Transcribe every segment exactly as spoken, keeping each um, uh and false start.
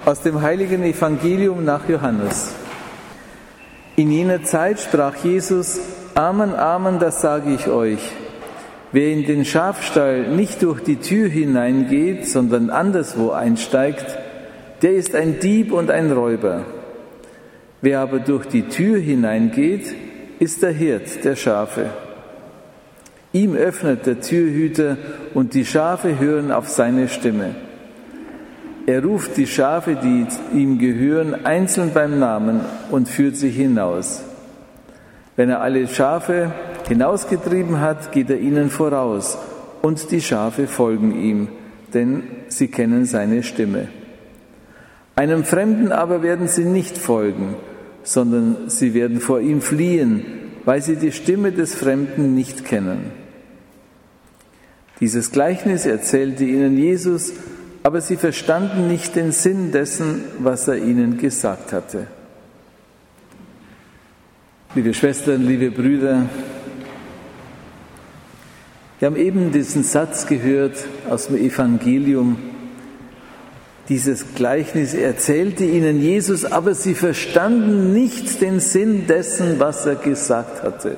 Aus dem heiligen Evangelium nach Johannes. In jener Zeit sprach Jesus: Amen, Amen, das sage ich euch. Wer in den Schafstall nicht durch die Tür hineingeht, sondern anderswo einsteigt, der ist ein Dieb und ein Räuber. Wer aber durch die Tür hineingeht, ist der Hirt der Schafe. Ihm öffnet der Türhüter und die Schafe hören auf seine Stimme. Er ruft die Schafe, die ihm gehören, einzeln beim Namen und führt sie hinaus. Wenn er alle Schafe hinausgetrieben hat, geht er ihnen voraus und die Schafe folgen ihm, denn sie kennen seine Stimme. Einem Fremden aber werden sie nicht folgen, sondern sie werden vor ihm fliehen, weil sie die Stimme des Fremden nicht kennen. Dieses Gleichnis erzählte ihnen Jesus, aber sie verstanden nicht den Sinn dessen, was er ihnen gesagt hatte. Liebe Schwestern, liebe Brüder, wir haben eben diesen Satz gehört aus dem Evangelium. Dieses Gleichnis erzählte ihnen Jesus, aber sie verstanden nicht den Sinn dessen, was er gesagt hatte.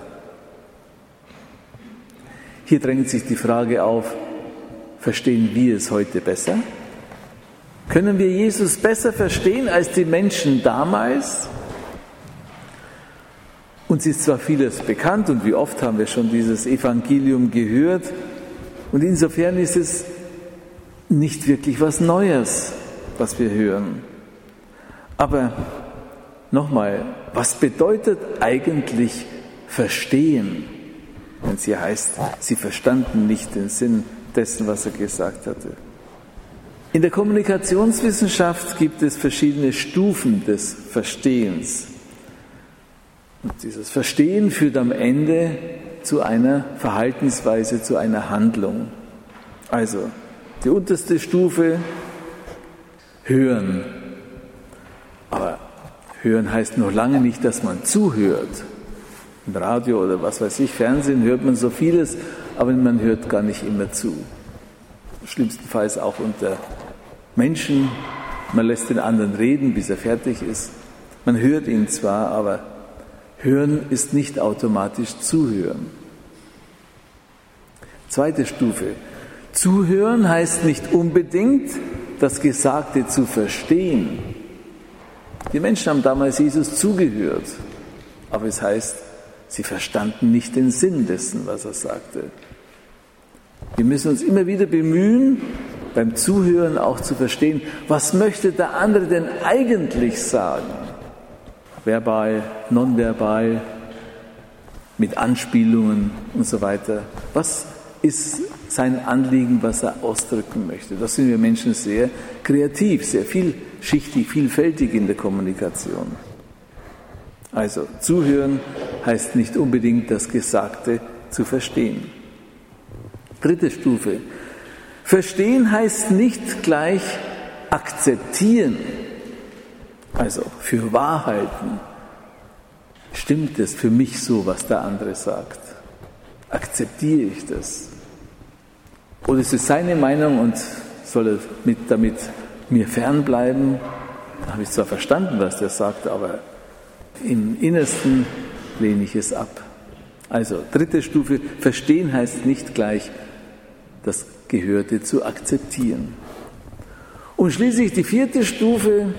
Hier drängt sich die Frage auf: Verstehen wir es heute besser? Können wir Jesus besser verstehen als die Menschen damals? Uns ist zwar vieles bekannt und wie oft haben wir schon dieses Evangelium gehört, und insofern ist es nicht wirklich was Neues, was wir hören. Aber nochmal, was bedeutet eigentlich verstehen, wenn es hier heißt, sie verstanden nicht den Sinn dessen, was er gesagt hatte? In der Kommunikationswissenschaft gibt es verschiedene Stufen des Verstehens. Und dieses Verstehen führt am Ende zu einer Verhaltensweise, zu einer Handlung. Also die unterste Stufe, hören. Aber hören heißt noch lange nicht, dass man zuhört. Im Radio oder was weiß ich, Fernsehen hört man so vieles, aber man hört gar nicht immer zu. Schlimmstenfalls auch unter Menschen. Man lässt den anderen reden, bis er fertig ist. Man hört ihn zwar, aber hören ist nicht automatisch zuhören. Zweite Stufe. Zuhören heißt nicht unbedingt, das Gesagte zu verstehen. Die Menschen haben damals Jesus zugehört, aber es heißt, sie verstanden nicht den Sinn dessen, was er sagte. Wir müssen uns immer wieder bemühen, beim Zuhören auch zu verstehen, was möchte der andere denn eigentlich sagen? Verbal, nonverbal, mit Anspielungen und so weiter. Was ist sein Anliegen, was er ausdrücken möchte? Da sind wir Menschen sehr kreativ, sehr vielschichtig, vielfältig in der Kommunikation. Also zuhören heißt nicht unbedingt das Gesagte zu verstehen. Dritte Stufe. Verstehen heißt nicht gleich akzeptieren. Also für wahr halten. Stimmt es für mich so, was der andere sagt? Akzeptiere ich das? Oder ist es seine Meinung und soll er mit, damit mir fernbleiben? Da habe ich zwar verstanden, was der sagt, aber im Innersten lehne ich es ab. Also dritte Stufe, verstehen heißt nicht gleich das Gehörte zu akzeptieren. Und schließlich die vierte Stufe,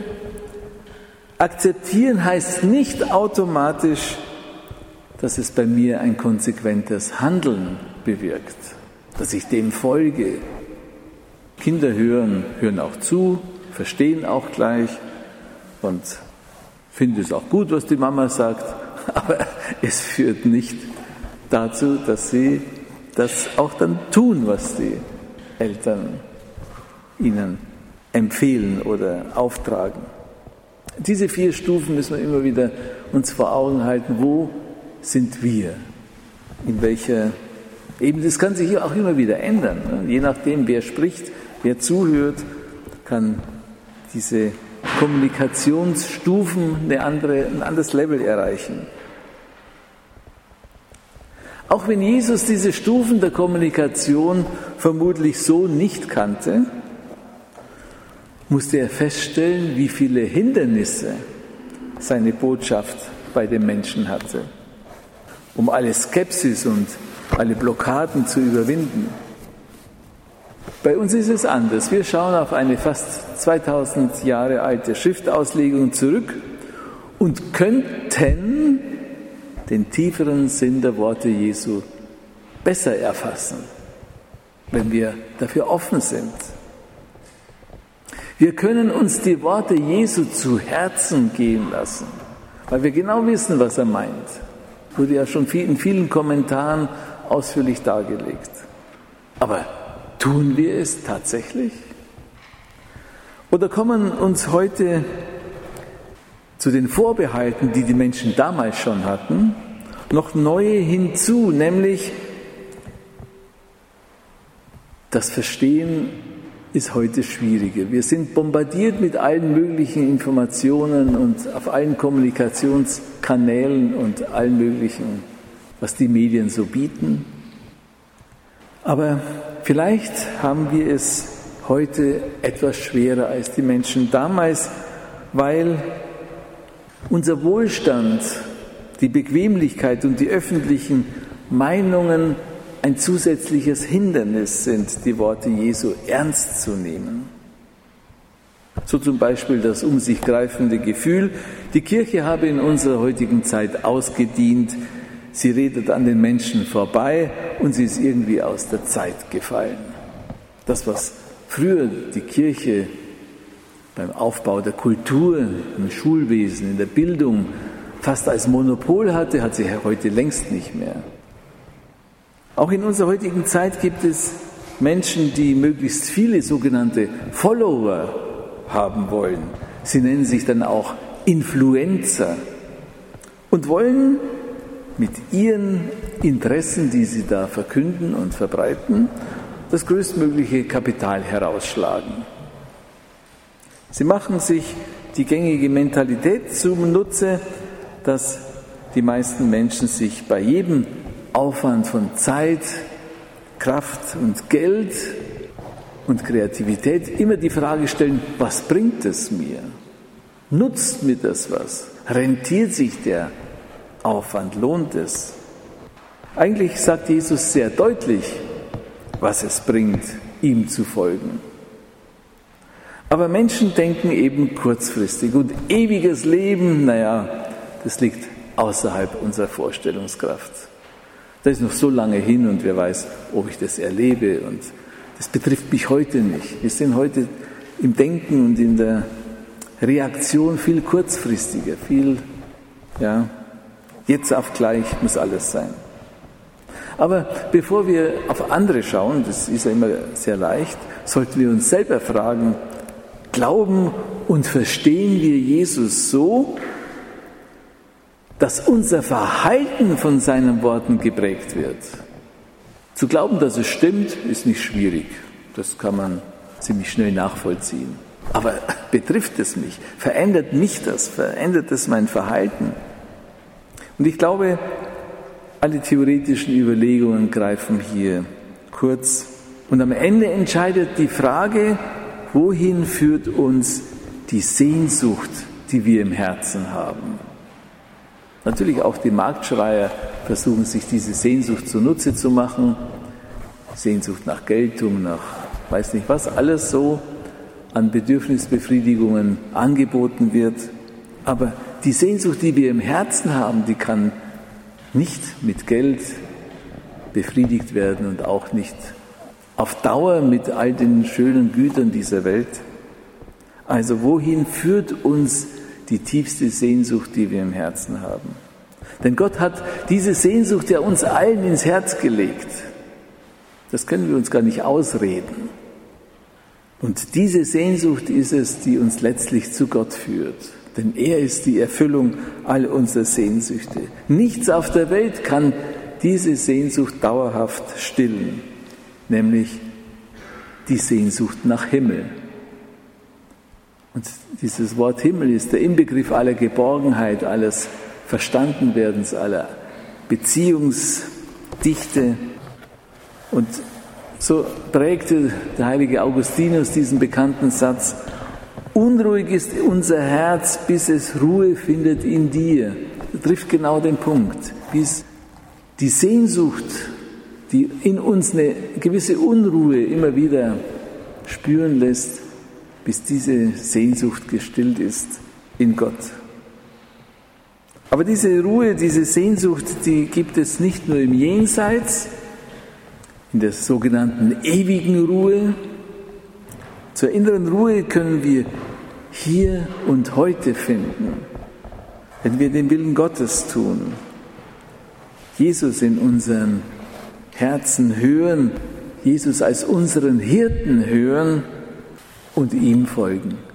akzeptieren heißt nicht automatisch, dass es bei mir ein konsequentes Handeln bewirkt, dass ich dem folge. Kinder hören, hören auch zu, verstehen auch gleich und finden es auch gut, was die Mama sagt, aber es führt nicht dazu, dass sie das auch dann tun, was die Eltern ihnen empfehlen oder auftragen. Diese vier Stufen müssen wir immer wieder uns vor Augen halten. Wo sind wir? In welcher, eben das kann sich auch immer wieder ändern. Je nachdem, wer spricht, wer zuhört, kann diese Kommunikationsstufen eine andere, ein anderes Level erreichen. Auch wenn Jesus diese Stufen der Kommunikation vermutlich so nicht kannte, musste er feststellen, wie viele Hindernisse seine Botschaft bei den Menschen hatte, um alle Skepsis und alle Blockaden zu überwinden. Bei uns ist es anders. Wir schauen auf eine fast zweitausend Jahre alte Schriftauslegung zurück und könnten den tieferen Sinn der Worte Jesu besser erfassen, wenn wir dafür offen sind. Wir können uns die Worte Jesu zu Herzen gehen lassen, weil wir genau wissen, was er meint. Wurde ja schon in vielen Kommentaren ausführlich dargelegt. Aber tun wir es tatsächlich? Oder kommen uns heute zu den Vorbehalten, die die Menschen damals schon hatten, noch neue hinzu, nämlich das Verstehen ist heute schwieriger. Wir sind bombardiert mit allen möglichen Informationen und auf allen Kommunikationskanälen und allen möglichen, was die Medien so bieten. Aber vielleicht haben wir es heute etwas schwerer als die Menschen damals, weil unser Wohlstand, die Bequemlichkeit und die öffentlichen Meinungen ein zusätzliches Hindernis sind, die Worte Jesu ernst zu nehmen. So zum Beispiel das um sich greifende Gefühl, die Kirche habe in unserer heutigen Zeit ausgedient, sie redet an den Menschen vorbei und sie ist irgendwie aus der Zeit gefallen. Das, was früher die Kirche beim Aufbau der Kultur, im Schulwesen, in der Bildung fast als Monopol hatte, hat sie heute längst nicht mehr. Auch in unserer heutigen Zeit gibt es Menschen, die möglichst viele sogenannte Follower haben wollen. Sie nennen sich dann auch Influencer und wollen mit ihren Interessen, die sie da verkünden und verbreiten, das größtmögliche Kapital herausschlagen. Sie machen sich die gängige Mentalität zunutze, dass die meisten Menschen sich bei jedem Aufwand von Zeit, Kraft und Geld und Kreativität immer die Frage stellen, was bringt es mir? Nutzt mir das was? Rentiert sich der Aufwand? Lohnt es? Eigentlich sagt Jesus sehr deutlich, was es bringt, ihm zu folgen. Aber Menschen denken eben kurzfristig und ewiges Leben, naja, das liegt außerhalb unserer Vorstellungskraft. Das ist noch so lange hin und wer weiß, ob ich das erlebe und das betrifft mich heute nicht. Wir sind heute im Denken und in der Reaktion viel kurzfristiger, viel, ja, jetzt auf gleich muss alles sein. Aber bevor wir auf andere schauen, das ist ja immer sehr leicht, sollten wir uns selber fragen, glauben und verstehen wir Jesus so, dass unser Verhalten von seinen Worten geprägt wird. Zu glauben, dass es stimmt, ist nicht schwierig. Das kann man ziemlich schnell nachvollziehen. Aber betrifft es mich? Verändert mich das? Verändert es mein Verhalten? Und ich glaube, alle theoretischen Überlegungen greifen hier kurz. Und am Ende entscheidet die Frage, wohin führt uns die Sehnsucht, die wir im Herzen haben? Natürlich auch die Marktschreier versuchen sich diese Sehnsucht zunutze zu machen. Sehnsucht nach Geltung, nach weiß nicht was, alles so an Bedürfnisbefriedigungen angeboten wird. Aber die Sehnsucht, die wir im Herzen haben, die kann nicht mit Geld befriedigt werden und auch nicht auf Dauer mit all den schönen Gütern dieser Welt. Also wohin führt uns die tiefste Sehnsucht, die wir im Herzen haben? Denn Gott hat diese Sehnsucht ja uns allen ins Herz gelegt. Das können wir uns gar nicht ausreden. Und diese Sehnsucht ist es, die uns letztlich zu Gott führt. Denn er ist die Erfüllung all unserer Sehnsüchte. Nichts auf der Welt kann diese Sehnsucht dauerhaft stillen, nämlich die Sehnsucht nach Himmel. Und dieses Wort Himmel ist der Inbegriff aller Geborgenheit, alles Verstandenwerdens, aller Beziehungsdichte. Und so prägte der heilige Augustinus diesen bekannten Satz: Unruhig ist unser Herz, bis es Ruhe findet in dir. Das trifft genau den Punkt. Bis die Sehnsucht, die in uns eine gewisse Unruhe immer wieder spüren lässt, bis diese Sehnsucht gestillt ist in Gott. Aber diese Ruhe, diese Sehnsucht, die gibt es nicht nur im Jenseits, in der sogenannten ewigen Ruhe. Zur inneren Ruhe können wir hier und heute finden, wenn wir den Willen Gottes tun, Jesus in unseren Herzen hören, Jesus als unseren Hirten hören und ihm folgen.